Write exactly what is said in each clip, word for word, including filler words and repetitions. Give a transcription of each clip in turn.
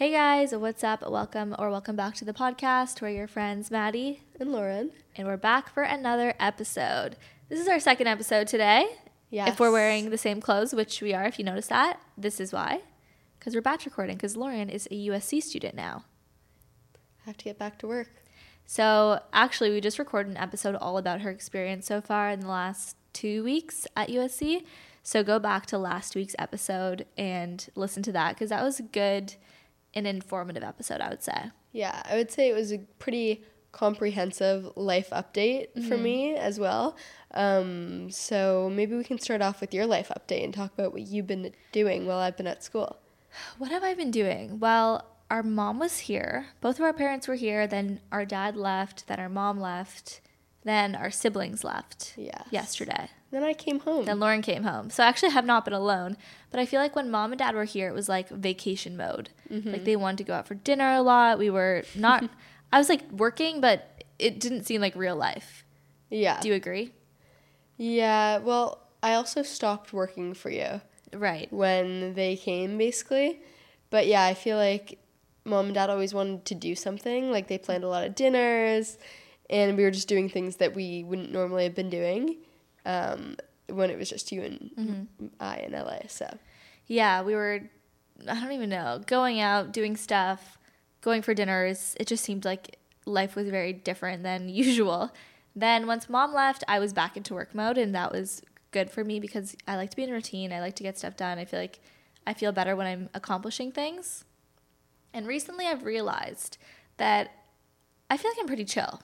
Hey guys, what's up? Welcome or welcome back to the podcast. We're your friends Maddie and Lauren, and we're back for another episode. This is our second episode today. Yes. If we're wearing the same clothes, which we are, if you notice that, this is why. Because we're batch recording, because Lauren is a U S C student now. I have to get back to work. So actually, we just recorded an episode all about her experience so far in the last two weeks at U S C. So go back to last week's episode and listen to that, because that was a good and informative episode, I would say. Yeah, I would say it was a pretty comprehensive life update mm-hmm. for me as well. Um, so maybe we can start off with your life update and talk about what you've been doing while I've been at school. What have I been doing? Well, our mom was here. Both of our parents were here. Then our dad left. Then our mom left. Then our siblings left yes. yesterday. Then I came home. Then Lauren came home. So I actually have not been alone. But I feel like when mom and dad were here, it was like vacation mode. Mm-hmm. Like they wanted to go out for dinner a lot. We were not, I was like working, but it didn't seem like real life. Yeah. Do you agree? Yeah. Well, I also stopped working for you. Right. When they came, basically. But yeah, I feel like mom and dad always wanted to do something. Like they planned a lot of dinners, and we were just doing things that we wouldn't normally have been doing um, when it was just you and mm-hmm. I in L A. So yeah, we were, I don't even know, going out, doing stuff, going for dinners. It just seemed like life was very different than usual. Then once mom left, I was back into work mode, and that was good for me because I like to be in routine. I like to get stuff done. I feel like I feel better when I'm accomplishing things. And recently I've realized that I feel like I'm pretty chill.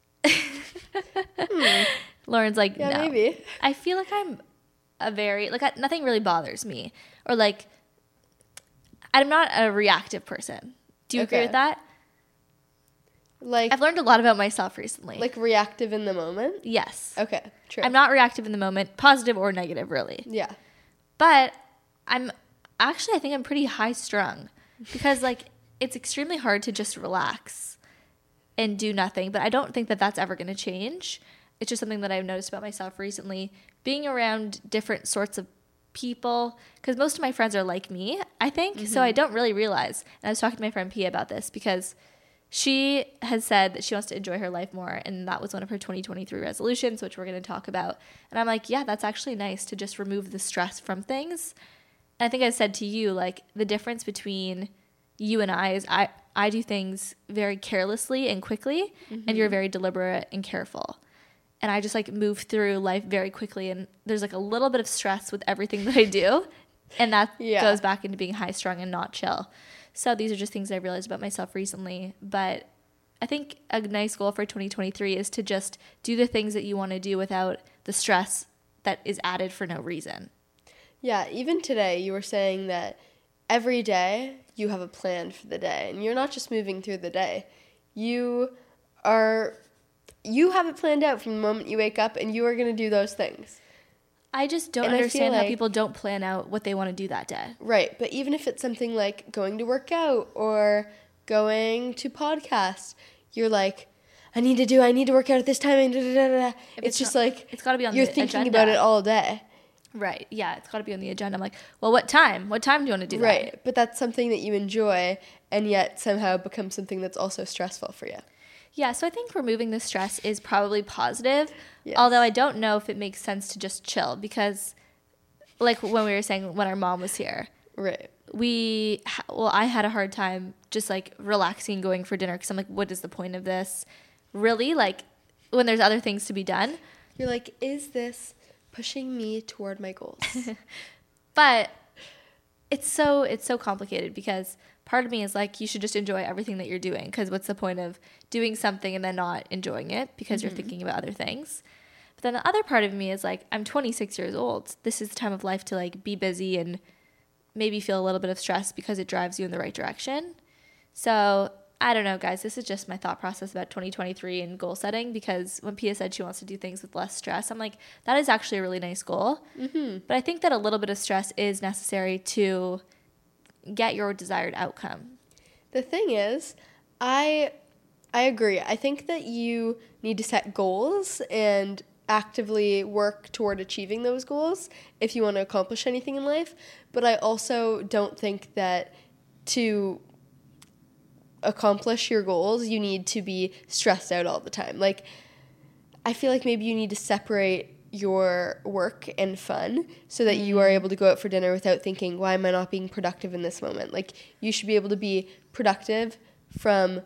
hmm. Lauren's like, yeah, no. maybe. I feel like I'm a very, like, I, nothing really bothers me. Or, like, I'm not a reactive person. Do you okay. agree with that? Like, I've learned a lot about myself recently. Like reactive in the moment? Yes. Okay, true. I'm not reactive in the moment, positive or negative, really. Yeah. But I'm, actually, I think I'm pretty high strung. Because, like, it's extremely hard to just relax and do nothing. But I don't think that that's ever going to change. It's just something that I've noticed about myself recently. Being around different sorts of people, because most of my friends are like me, I think. Mm-hmm. So I don't really realize. And I was talking to my friend Pia about this because she has said that she wants to enjoy her life more. And that was one of her twenty twenty-three resolutions, which we're going to talk about. And I'm like, yeah, that's actually nice to just remove the stress from things. And I think I said to you, like, the difference between you and I is I, I do things very carelessly and quickly, mm-hmm. and you're very deliberate and careful. And I just, like, move through life very quickly, and there's, like, a little bit of stress with everything that I do, and that yeah. goes back into being high-strung and not chill. So these are just things I've realized about myself recently, but I think a nice goal for twenty twenty-three is to just do the things that you want to do without the stress that is added for no reason. Yeah, even today you were saying that every day you have a plan for the day, and you're not just moving through the day. You are... You have it planned out from the moment you wake up, and you are going to do those things. I just don't and understand how like, people don't plan out what they want to do that day. Right, but even if it's something like going to work out or going to podcast, you're like, I need to do, I need to work out at this time. Da, da, da, da. It's, it's just not, like, it's gotta be on you're the thinking agenda. about it all day. Right, yeah, it's got to be on the agenda. I'm like, well, what time? What time do you want to do that? Right, but that's something that you enjoy, and yet somehow becomes something that's also stressful for you. Yeah, so I think removing the stress is probably positive, yes. although I don't know if it makes sense to just chill because, like when we were saying when our mom was here, right? We, well, I had a hard time just like relaxing, going for dinner because I'm like, what is the point of this? Really? Like when there's other things to be done? You're like, is this pushing me toward my goals? But it's so, it's so complicated because part of me is like, you should just enjoy everything that you're doing because what's the point of doing something and then not enjoying it because mm-hmm. you're thinking about other things. But then the other part of me is like, I'm twenty-six years old. This is the time of life to like be busy and maybe feel a little bit of stress because it drives you in the right direction. So I don't know, guys. This is just my thought process about twenty twenty-three and goal setting because when Pia said she wants to do things with less stress, I'm like, that is actually a really nice goal. Mm-hmm. But I think that a little bit of stress is necessary to get your desired outcome. The thing is, I I agree. I think that you need to set goals and actively work toward achieving those goals if you want to accomplish anything in life. But I also don't think that to accomplish your goals, you need to be stressed out all the time. Like, I feel like maybe you need to separate your work and fun so that you are able to go out for dinner without thinking, why am I not being productive in this moment? Like, you should be able to be productive from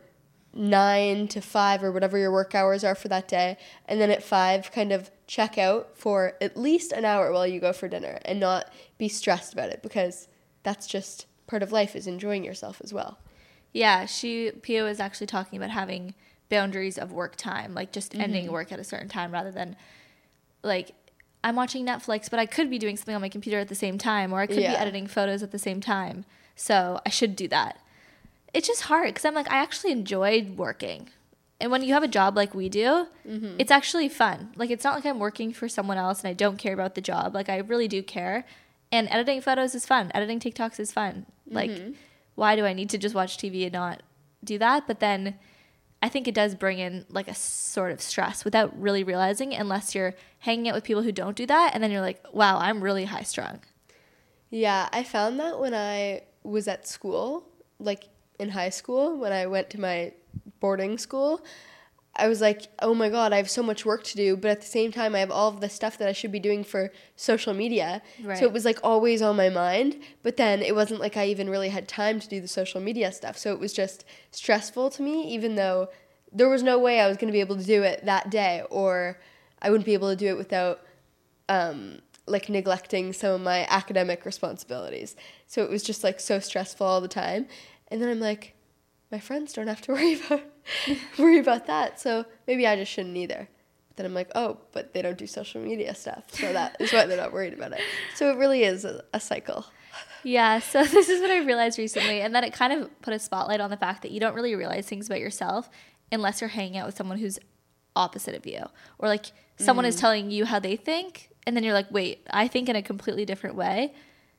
nine to five or whatever your work hours are for that day, and then at five kind of check out for at least an hour while you go for dinner and not be stressed about it, because that's just part of life, is enjoying yourself as well. Yeah, she Pia was actually talking about having boundaries of work time, like just mm-hmm. ending work at a certain time rather than like, I'm watching Netflix, but I could be doing something on my computer at the same time, or I could yeah. be editing photos at the same time. So I should do that. It's just hard because I'm like, I actually enjoyed working. And when you have a job like we do, mm-hmm. it's actually fun. Like, it's not like I'm working for someone else and I don't care about the job. Like, I really do care. And editing photos is fun. Editing TikToks is fun. Mm-hmm. Like, why do I need to just watch T V and not do that? But then I think it does bring in like a sort of stress without really realizing, unless you're hanging out with people who don't do that. And then you're like, wow, I'm really high strung. Yeah, I found that when I was at school, like in high school, when I went to my boarding school, I was like, oh my God, I have so much work to do. But at the same time, I have all of the stuff that I should be doing for social media. Right. So it was like always on my mind. But then it wasn't like I even really had time to do the social media stuff. So it was just stressful to me, even though there was no way I was going to be able to do it that day, or I wouldn't be able to do it without um, like neglecting some of my academic responsibilities. So it was just like so stressful all the time. And then I'm like, my friends don't have to worry about worry about that, so maybe I just shouldn't either. But then I'm like, oh, but they don't do social media stuff, so that is why they're not worried about it. So it really is a, a cycle. Yeah, so this is what I realized recently, and then it kind of put a spotlight on the fact that you don't really realize things about yourself unless you're hanging out with someone who's opposite of you, or like someone mm. is telling you how they think, and then you're like, wait, I think in a completely different way.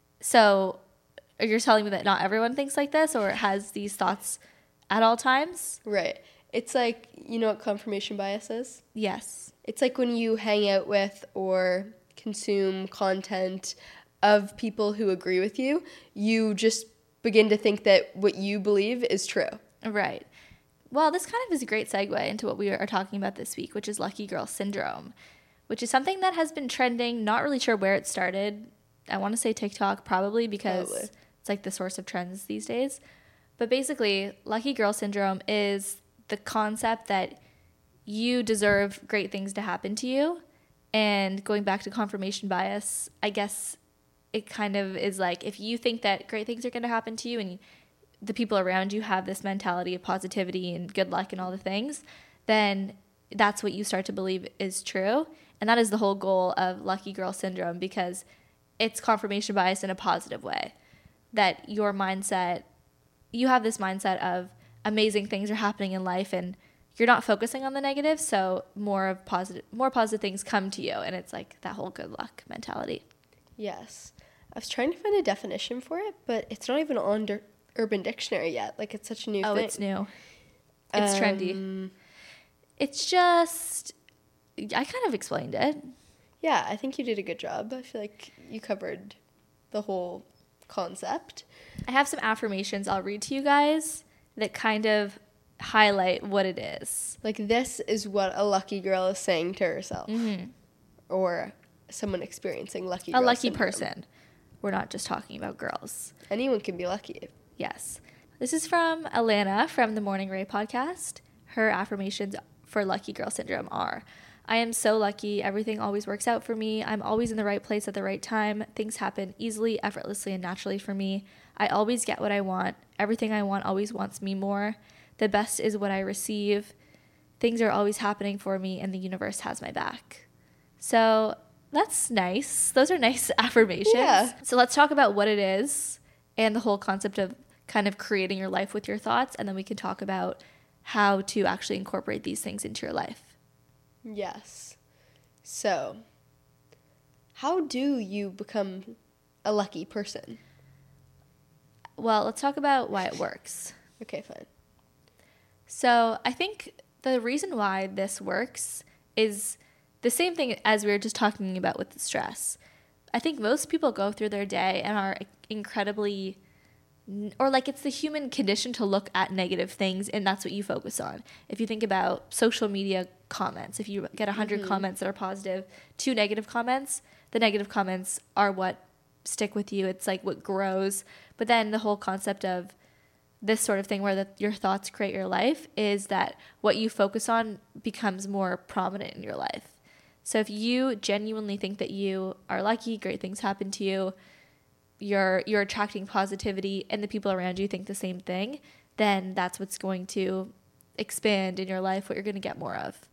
So you're telling me that not everyone thinks like this or has these thoughts at all times? Right. It's like, you know what confirmation bias is? Yes. It's like when you hang out with or consume content of people who agree with you, you just begin to think that what you believe is true. Right. Well, this kind of is a great segue into what we are talking about this week, which is Lucky Girl Syndrome, which is something that has been trending. Not really sure where it started. I want to say TikTok probably, because probably. It's like the source of trends these days. But basically, Lucky Girl Syndrome is the concept that you deserve great things to happen to you. And going back to confirmation bias, I guess it kind of is like, if you think that great things are going to happen to you and the people around you have this mentality of positivity and good luck and all the things, then that's what you start to believe is true. And that is the whole goal of Lucky Girl Syndrome, because it's confirmation bias in a positive way. That your mindset, you have this mindset of amazing things are happening in life and you're not focusing on the negative, so more of positive more positive things come to you, and it's like that whole good luck mentality. Yes. I was trying to find a definition for it, but it's not even on Der- Urban Dictionary yet. Like, it's such a new oh, thing. Oh, it's new. It's um, trendy. It's just, I kind of explained it. Yeah, I think you did a good job. I feel like you covered the whole concept. I have some affirmations I'll read to you guys that kind of highlight what it is. Like, this is what a lucky girl is saying to herself. Mm-hmm. Or someone experiencing lucky girl A lucky syndrome. person. We're not just talking about girls. Anyone can be lucky. Yes. This is from Alana from the Morning Ray podcast. Her affirmations for Lucky Girl Syndrome are: I am so lucky. Everything always works out for me. I'm always in the right place at the right time. Things happen easily, effortlessly, and naturally for me. I always get what I want. Everything I want always wants me more. The best is what I receive. Things are always happening for me, and the universe has my back. So that's nice. Those are nice affirmations. Yeah. So let's talk about what it is and the whole concept of kind of creating your life with your thoughts, and then we can talk about how to actually incorporate these things into your life. Yes. So, how do you become a lucky person? Well, let's talk about why it works. Okay, fine. So, I think the reason why this works is the same thing as we were just talking about with the stress. I think most people go through their day and are incredibly or like it's the human condition to look at negative things and that's what you focus on. If you think about social media comments, if you get one hundred mm-hmm. comments that are positive, two negative comments, the negative comments are what stick with you. It's like what grows. But then the whole concept of this sort of thing where the, your thoughts create your life is that what you focus on becomes more prominent in your life. So if you genuinely think that you are lucky, great things happen to you, you're you're attracting positivity and the people around you think the same thing, then that's what's going to expand in your life, what you're going to get more of.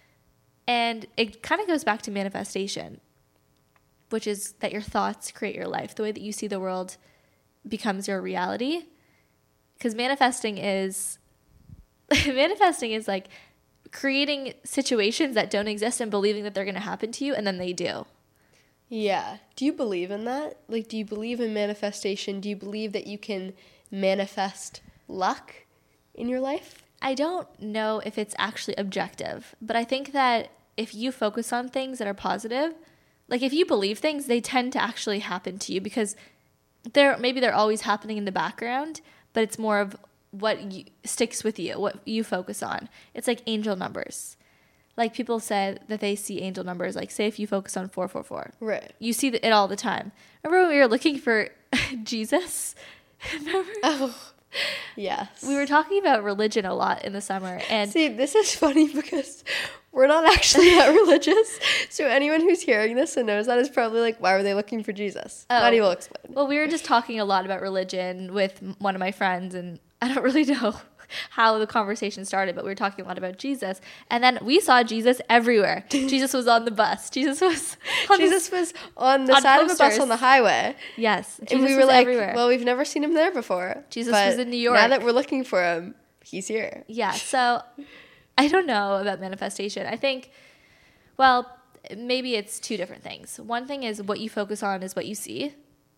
And it kind of goes back to manifestation, which is that your thoughts create your life. The way that you see the world becomes your reality. Because manifesting is manifesting is like creating situations that don't exist and believing that they're going to happen to you, and then they do. Yeah. Do you believe in that? Like, do you believe in manifestation? Do you believe that you can manifest luck in your life? I don't know if it's actually objective, but I think that if you focus on things that are positive, like if you believe things, they tend to actually happen to you because they're maybe they're always happening in the background, but it's more of what you, sticks with you, what you focus on. It's like angel numbers. Like people said that they see angel numbers, like say if you focus on four four four. Right. You see it all the time. Remember when we were looking for Jesus? Remember? Oh, yes. We were talking about religion a lot in the summer. And see, this is funny because we're not actually that religious. So anyone who's hearing this and knows that is probably like, why were they looking for Jesus? Oh. Maddie will explain. Well, we were just talking a lot about religion with one of my friends, and I don't really know how the conversation started, but we were talking a lot about Jesus. And then we saw Jesus everywhere. Jesus was on the bus. Jesus was on Jesus the, was on the on side posters. Of a bus on the highway. Yes. Jesus and we were like, everywhere. Well, we've never seen him there before. Jesus was in New York. Now that we're looking for him, he's here. Yeah. So I don't know about manifestation. I think, well, maybe it's two different things. One thing is what you focus on is what you see.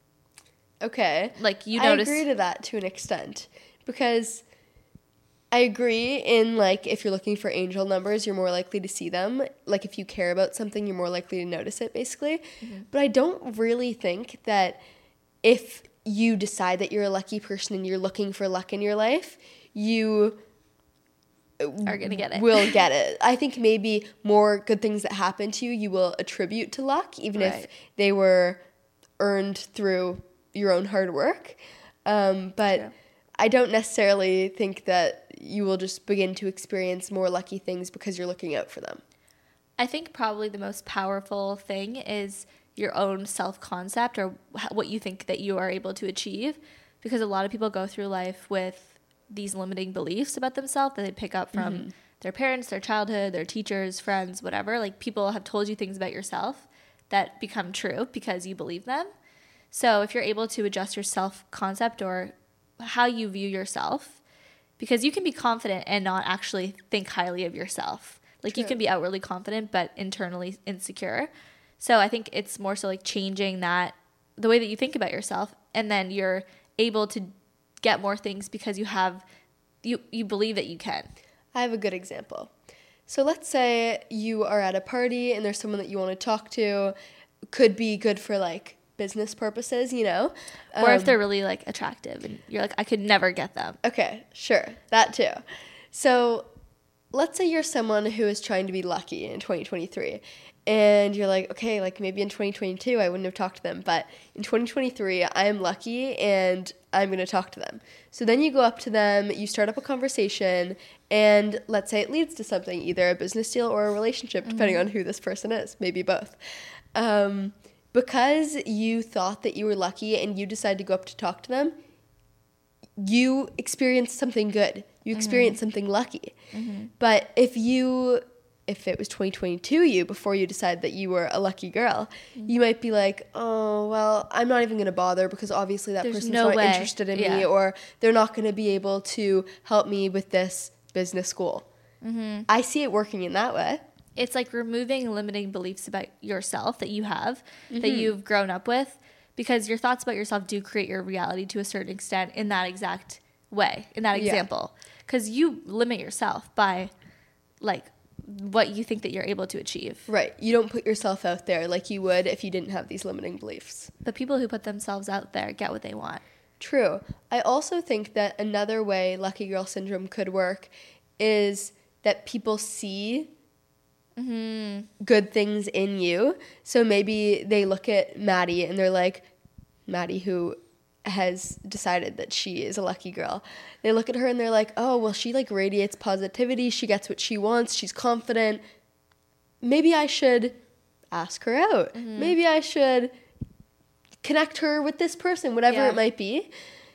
Okay. Like you notice. I agree to that to an extent because I agree in, like, if you're looking for angel numbers, you're more likely to see them. Like, if you care about something, you're more likely to notice it, basically. Mm-hmm. But I don't really think that if you decide that you're a lucky person and you're looking for luck in your life, you are going to get it. Will get it. I think maybe more good things that happen to you, you will attribute to luck, even right. if they were earned through your own hard work. Um, but yeah. I don't necessarily think that you will just begin to experience more lucky things because you're looking out for them. I think probably the most powerful thing is your own self-concept or what you think that you are able to achieve, because a lot of people go through life with these limiting beliefs about themselves that they pick up from mm-hmm. their parents, their childhood, their teachers, friends, whatever. Like people have told you things about yourself that become true because you believe them. So if you're able to adjust your self-concept or how you view yourself, because you can be confident and not actually think highly of yourself. Like True. You can be outwardly confident but internally insecure. So I think it's more so like changing that, the way that you think about yourself, and then you're able to get more things because you have, you, you believe that you can. I have a good example. So let's say you are at a party and there's someone that you want to talk to. Could be good for like business purposes, you know? Or um, if they're really like attractive and you're like, I could never get them. Okay, sure. That too. So let's say you're someone who is trying to be lucky in twenty twenty-three and you're like, okay, like maybe in twenty twenty-two I wouldn't have talked to them, but in twenty twenty-three I am lucky and I'm going to talk to them. So then you go up to them, you start up a conversation, and let's say it leads to something, either a business deal or a relationship, depending mm-hmm. on who this person is, maybe both. Um, because you thought that you were lucky and you decided to go up to talk to them, you experienced something good. You experienced mm-hmm. something lucky. Mm-hmm. But if you, if it was twenty twenty-two you, before you decided that you were a lucky girl, mm-hmm. you might be like, oh, well, I'm not even going to bother because obviously that There's person's no not way. interested in yeah. me, or they're not going to be able to help me with this business goal. Mm-hmm. I see it working in that way. It's like removing limiting beliefs about yourself that you have, mm-hmm. that you've grown up with, because your thoughts about yourself do create your reality to a certain extent in that exact way, in that example. Because yeah. you limit yourself by, like, what you think that you're able to achieve. Right. You don't put yourself out there like you would if you didn't have these limiting beliefs. The people who put themselves out there get what they want. True. I also think that another way lucky girl syndrome could work is that people see Mm-hmm. good things in you. So maybe they look at Maddie and they're like, Maddie, who has decided that she is a lucky girl. They look at her and they're like, oh, well, she like radiates positivity. She gets what she wants. She's confident. Maybe I should ask her out. Mm-hmm. Maybe I should connect her with this person, whatever Yeah. it might be.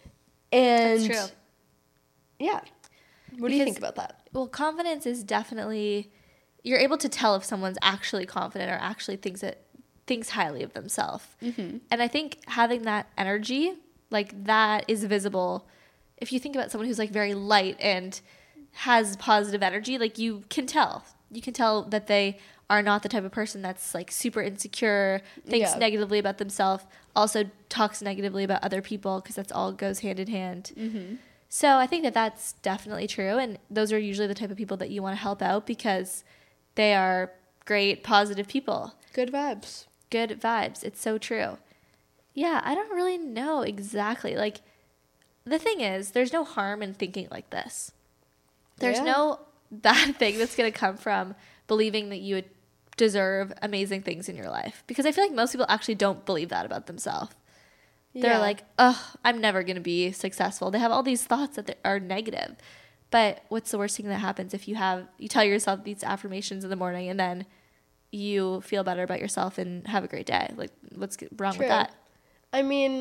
And That's true. yeah. What do you think about that? Well, confidence is definitely, you're able to tell if someone's actually confident or actually thinks it thinks highly of themselves. Mm-hmm. And I think having that energy, like that is visible. If you think about someone who's like very light and has positive energy, like you can tell. You can tell that they are not the type of person that's like super insecure, thinks Yeah. negatively about themselves, also talks negatively about other people, because that's all goes hand in hand. Mm-hmm. So I think that that's definitely true. And those are usually the type of people that you want to help out because they are great, positive people. Good vibes. Good vibes. It's so true. Yeah, I don't really know exactly. Like, the thing is, there's no harm in thinking like this. There's Yeah. no bad thing that's going to come from believing that you would deserve amazing things in your life. Because I feel like most people actually don't believe that about themselves. They're Yeah. like, oh, I'm never going to be successful. They have all these thoughts that they- are negative. But what's the worst thing that happens if you have, you tell yourself these affirmations in the morning and then you feel better about yourself and have a great day? Like, what's wrong True. with that? I mean,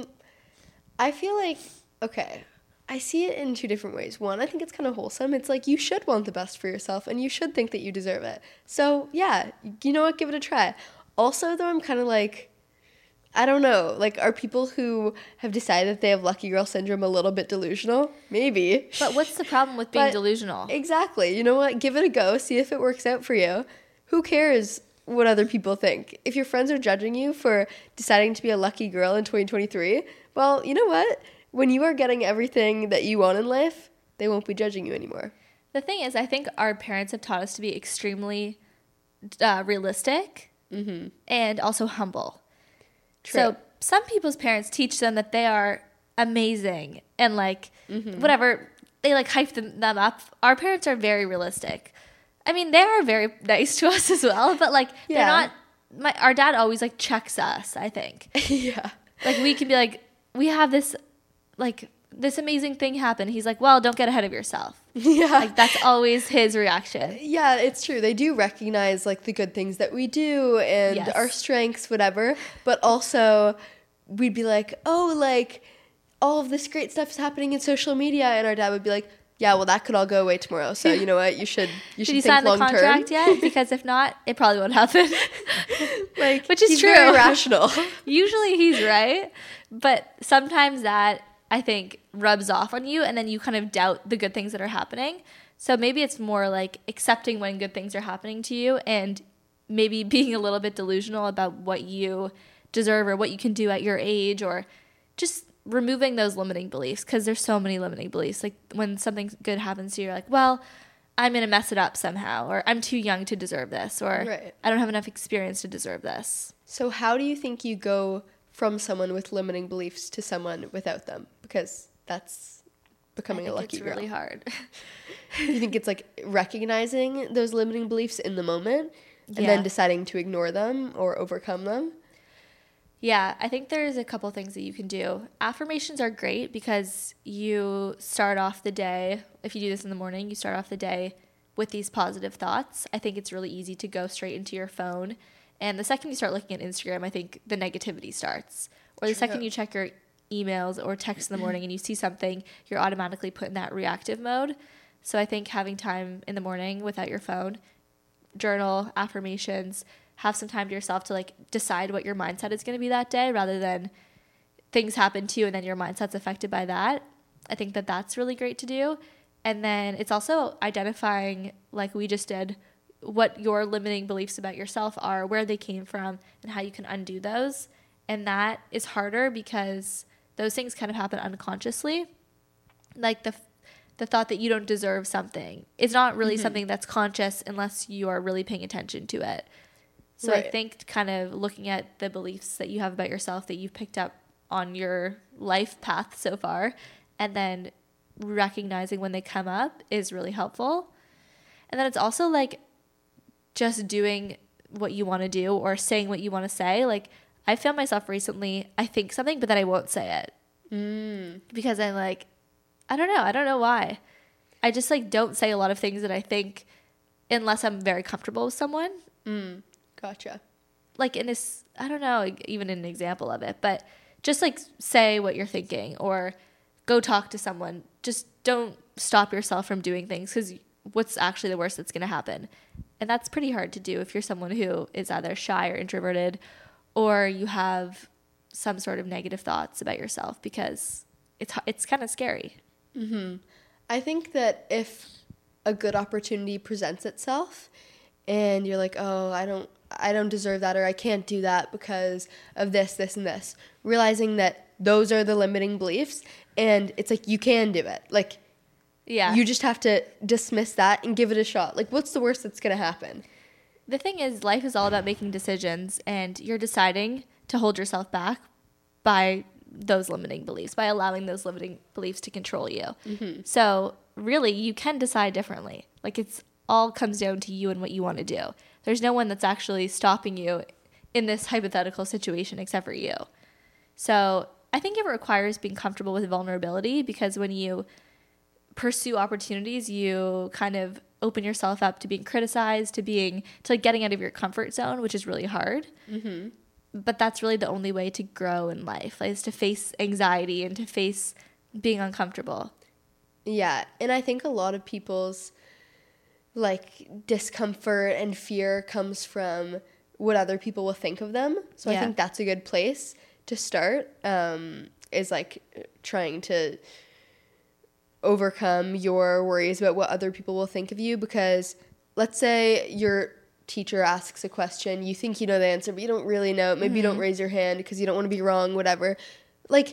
I feel like, okay, I see it in two different ways. One, I think it's kind of wholesome. It's like you should want the best for yourself and you should think that you deserve it. So, yeah, you know what? Give it a try. Also, though, I'm kind of like, I don't know. Like, are people who have decided that they have lucky girl syndrome a little bit delusional? Maybe. But what's the problem with being But- delusional? Exactly. You know what? Give it a go. See if it works out for you. Who cares what other people think? If your friends are judging you for deciding to be a lucky girl in twenty twenty-three, well, you know what? When you are getting everything that you want in life, they won't be judging you anymore. The thing is, I think our parents have taught us to be extremely uh, realistic Mm-hmm. and also humble. True. So some people's parents teach them that they are amazing and like Mm-hmm. whatever, they like hype them, them up. Our parents are very realistic. I mean, they are very nice to us as well, but like they're Yeah. not, my, our dad always like checks us, I think. Yeah. Like we can be like, we have this, like this amazing thing happen. He's like, well, don't get ahead of yourself. Yeah. Like that's always his reaction. Yeah, it's true. They do recognize like the good things that we do and Yes. our strengths, whatever. But also, we'd be like, oh, like all of this great stuff is happening in social media, and our dad would be like, yeah, well, that could all go away tomorrow. So you know what? You should you Did should you think sign the long term. contract yet? Because if not, it probably won't happen. Like, Which is he's true. very rational. Usually he's right, but sometimes that I think rubs off on you, and then you kind of doubt the good things that are happening. So maybe it's more like accepting when good things are happening to you, and maybe being a little bit delusional about what you deserve or what you can do at your age, or just removing those limiting beliefs, because there's so many limiting beliefs. Like when something good happens to you, you're like, well, I'm going to mess it up somehow, or I'm too young to deserve this, or Right. I don't have enough experience to deserve this. So how do you think you go from someone with limiting beliefs to someone without them? Because that's becoming I a think lucky it's girl. really hard. You think it's like recognizing those limiting beliefs in the moment and Yeah. then deciding to ignore them or overcome them? Yeah, I think there's a couple things that you can do. Affirmations are great because you start off the day, if you do this in the morning, you start off the day with these positive thoughts. I think it's really easy to go straight into your phone. And the second you start looking at Instagram, I think the negativity starts. Or the True. second you check your emails or text in the morning and you see something, you're automatically put in that reactive mode. So I think having time in the morning without your phone, journal, affirmations, have some time to yourself to like decide what your mindset is going to be that day, rather than things happen to you and then your mindset's affected by that. I think that that's really great to do. And then it's also identifying, like we just did, what your limiting beliefs about yourself are, where they came from, and how you can undo those. And that is harder because those things kind of happen unconsciously. Like the the thought that you don't deserve something is not really Mm-hmm. something that's conscious unless you are really paying attention to it. So I Right. think kind of looking at the beliefs that you have about yourself that you've picked up on your life path so far, and then recognizing when they come up is really helpful. And then it's also like just doing what you want to do or saying what you want to say. Like I found myself recently, I think something, but then I won't say it. Mm. Because I'm like, I don't know. I don't know why. I just like don't say a lot of things that I think unless I'm very comfortable with someone. Mm. Gotcha. Like in this, I don't know, like, even an example of it, but just like say what you're thinking or go talk to someone. Just don't stop yourself from doing things, because what's actually the worst that's going to happen? And that's pretty hard to do if you're someone who is either shy or introverted, or you have some sort of negative thoughts about yourself, because it's it's kind of scary. Mm-hmm. I think that if a good opportunity presents itself and you're like, oh, I don't I don't deserve that, or I can't do that because of this, this, and this, realizing that those are the limiting beliefs, and it's like you can do it. Like, yeah, you just have to dismiss that and give it a shot. Like, what's the worst that's going to happen? The thing is, life is all about making decisions, and you're deciding to hold yourself back by those limiting beliefs, by allowing those limiting beliefs to control you. Mm-hmm. So really, you can decide differently. Like, it's all comes down to you and what you want to do. There's no one that's actually stopping you in this hypothetical situation except for you. So I think it requires being comfortable with vulnerability, because when you pursue opportunities, you kind of open yourself up to being criticized, to being to like getting out of your comfort zone, which is really hard. Mm-hmm. But that's really the only way to grow in life, like, is to face anxiety and to face being uncomfortable. Yeah, and I think a lot of people's like discomfort and fear comes from what other people will think of them. So Yeah. I think that's a good place to start, um, is like trying to overcome your worries about what other people will think of you. Because let's say your teacher asks a question, you think you know the answer, but you don't really know. Maybe mm-hmm. you don't raise your hand because you don't want to be wrong, whatever. Like,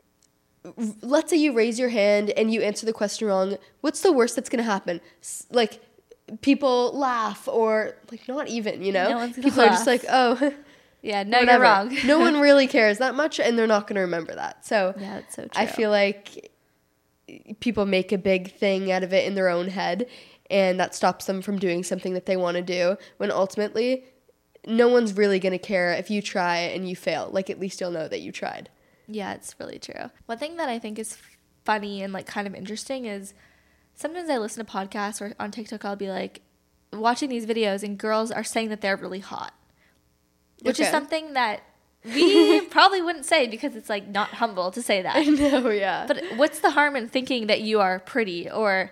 let's say you raise your hand and you answer the question wrong. What's the worst that's going to happen? Like, people laugh, or like not even, you know? No one's gonna people laugh. are just like, oh, yeah, no, whatever. You're wrong. No one really cares that much, and they're not going to remember that. So yeah, that's so true. I feel like people make a big thing out of it in their own head, and that stops them from doing something that they want to do, when ultimately no one's really going to care if you try and you fail. Like, at least you'll know that you tried. Yeah, it's really true. One thing that I think is funny and like kind of interesting is sometimes I listen to podcasts, or on TikTok I'll be like watching these videos and girls are saying that they're really hot, which okay. is something that we probably wouldn't say, because it's like not humble to say that. I know, yeah. But what's the harm in thinking that you are pretty, or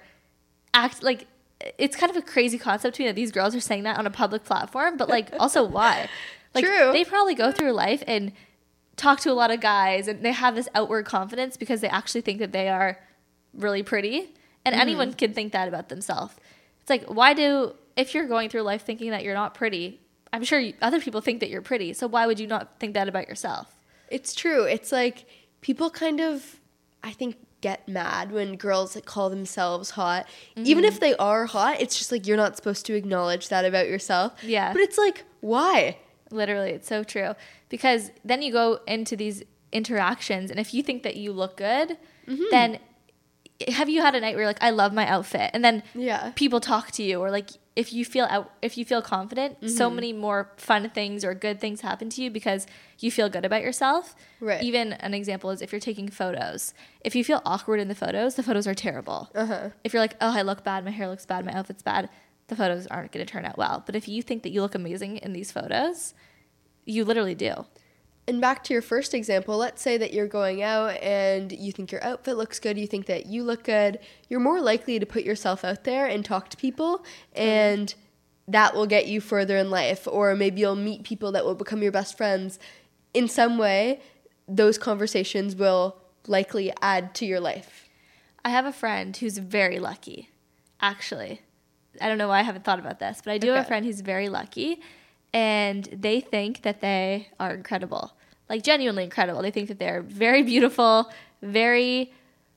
act like, it's kind of a crazy concept to me that these girls are saying that on a public platform, but like also why? Like, true. They probably go through life and talk to a lot of guys, and they have this outward confidence because they actually think that they are really pretty, and mm-hmm. anyone can think that about themselves. It's like, why do, if you're going through life thinking that you're not pretty, I'm sure you, other people think that you're pretty, so why would you not think that about yourself? It's true. It's like people kind of, I think, get mad when girls like call themselves hot. Mm-hmm. Even if they are hot, it's just like you're not supposed to acknowledge that about yourself. Yeah. But it's like, why? Literally, it's so true. Because then you go into these interactions, and if you think that you look good, mm-hmm. then have you had a night where you're like, I love my outfit, and then yeah. people talk to you, or like if you feel out, if you feel confident, mm-hmm. so many more fun things or good things happen to you because you feel good about yourself. Right. Even an example is if you're taking photos. If you feel awkward in the photos, the photos are terrible. Uh-huh. If you're like, oh, I look bad, my hair looks bad, my outfit's bad, the photos aren't going to turn out well. But if you think that you look amazing in these photos, you literally do. And back to your first example, let's say that you're going out and you think your outfit looks good, you think that you look good, you're more likely to put yourself out there and talk to people, and mm. that will get you further in life. Or maybe you'll meet people that will become your best friends. In some way, those conversations will likely add to your life. I have a friend who's very lucky, actually. I don't know why I haven't thought about this, but I do okay. have a friend who's very lucky. And they think that they are incredible, like genuinely incredible. They think that they're very beautiful, very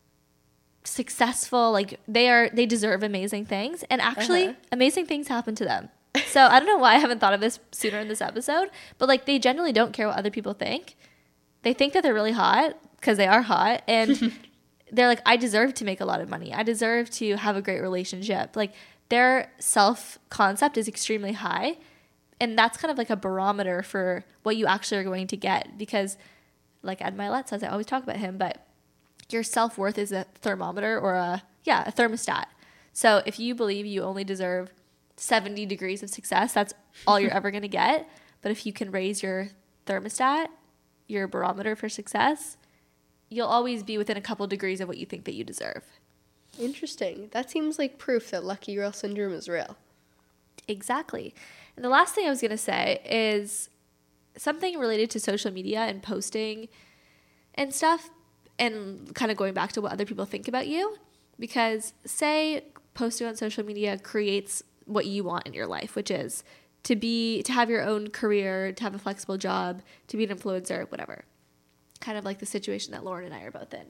successful. Like they are, they deserve amazing things. And actually, uh-huh. amazing things happen to them. So I don't know why I haven't thought of this sooner in this episode, but like they genuinely don't care what other people think. they think that they're really hot because they are hot. And they're like, I deserve to make a lot of money. I deserve to have a great relationship. Like, their self-concept is extremely high. And that's kind of like a barometer for what you actually are going to get. Because, like Ed Milet says, I always talk about him, but your self-worth is a thermometer or a, yeah, a thermostat. So if you believe you only deserve seventy degrees of success, that's all you're ever going to get. But if you can raise your thermostat, your barometer for success, you'll always be within a couple degrees of what you think that you deserve. Interesting. That seems like proof that lucky girl syndrome is real. Exactly. And the last thing I was going to say is something related to social media and posting and stuff, and kind of going back to what other people think about you. Because say posting on social media creates what you want in your life, which is to be, to have your own career, to have a flexible job, to be an influencer, whatever. Kind of like the situation that Lauren and I are both in.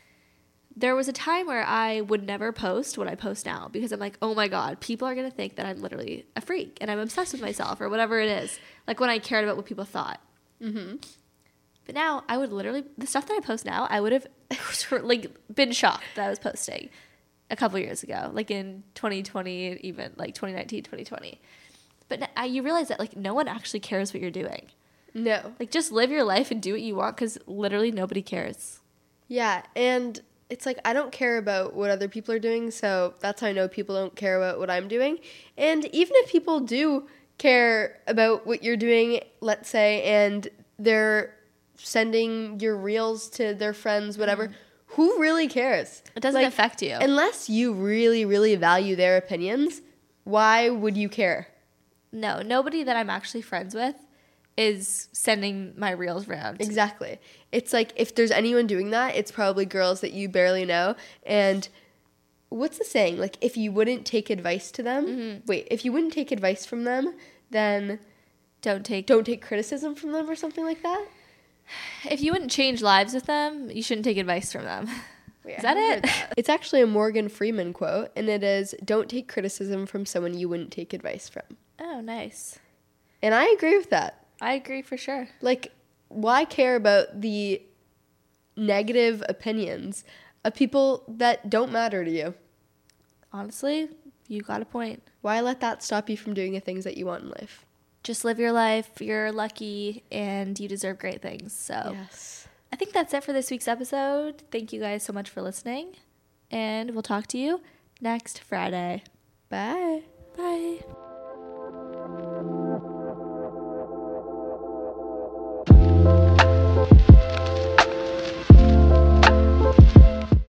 There was a time where I would never post what I post now because I'm like, oh my God, people are going to think that I'm literally a freak and I'm obsessed with myself or whatever it is. Like when I cared about what people thought. Mm-hmm. But now I would literally, the stuff that I post now, I would have like been shocked that I was posting a couple years ago, like in twenty twenty, even like twenty nineteen, twenty twenty. But now you realize that like no one actually cares what you're doing. No. Like just live your life and do what you want because literally nobody cares. Yeah, and it's like I don't care about what other people are doing, so that's how I know people don't care about what I'm doing. And even if people do care about what you're doing, let's say, and they're sending your reels to their friends, whatever, mm. who really cares? It doesn't like, affect you. Unless you really, really value their opinions, why would you care? No, nobody that I'm actually friends with is sending my reels around. Exactly. It's like if there's anyone doing that, it's probably girls that you barely know. And what's the saying? Like if you wouldn't take advice to them, mm-hmm. wait, if you wouldn't take advice from them, then don't take don't take criticism from them or something like that. If you wouldn't change lives with them, you shouldn't take advice from them. Wait, is that it? That. It's actually a Morgan Freeman quote, and it is, don't take criticism from someone you wouldn't take advice from. Oh, nice. And I agree with that. I agree for sure. Like, why care about the negative opinions of people that don't matter to you? Honestly, you got a point. Why let that stop you from doing the things that you want in life? Just live your life. You're lucky and you deserve great things. So yes. I think that's it for this week's episode. Thank you guys so much for listening. And we'll talk to you next Friday. Bye. Bye.